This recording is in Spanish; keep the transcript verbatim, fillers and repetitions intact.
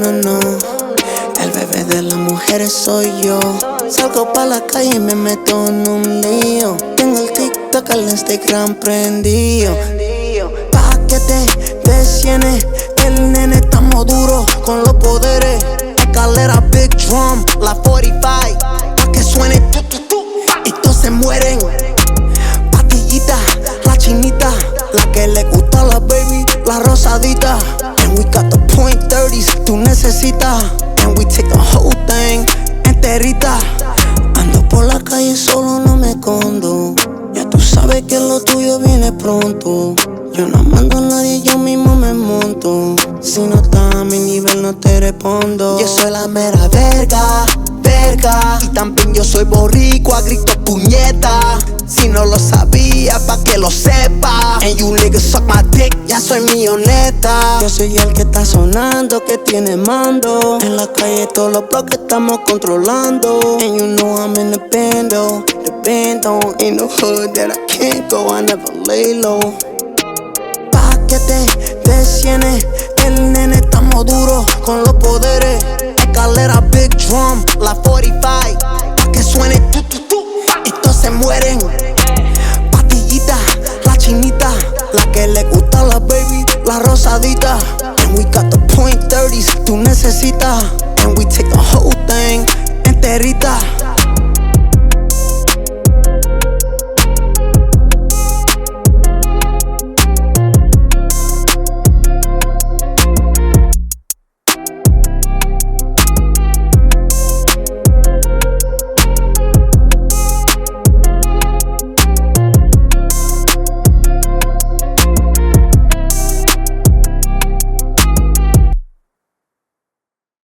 no, no. El bebé de las mujeres soy yo. Salgo pa' la calle y me meto en un lío. Tengo el TikTok, el Instagram prendido. Pa' que te desciene, el nene estamos duros con los poderes. Escalera Big Drum, la cuarenta y cinco, pa' que suene tu, tu, tu, y todos se mueren. Patillita, la chinita, la que le gusta a la baby, la rosadita. And we got the point thirties, tú necesitas. And we take the whole thing enterita. Ando por la calle solo, no me escondo. Ya tú sabes que lo tuyo viene pronto. Yo no mando a nadie, yo mismo me monto. Si no estás a mi nivel no te respondo. Yo soy la mera verga, verga. Y también yo soy boricua, grito puñeta. Si no lo sabía, pa' que lo sepa. And you niggas suck my dick, ya soy milloneta. Yo soy el que está sonando, que tiene mando. En la calle todos los bloques estamos controlando. And you know I'm in the bando, the bando. Ain't no hood that I can't go, I never lay low. Pa' que te desciene, el nene estamos duros con los poderes. Escalera Big Drum, la cuarenta y cinco, pa' que suene tu, tu, tu, y todos se mueren. Patillita, la chinita, la que le gusta a la baby, la rosadita. And we got the point thirties, tú necesitas. And we take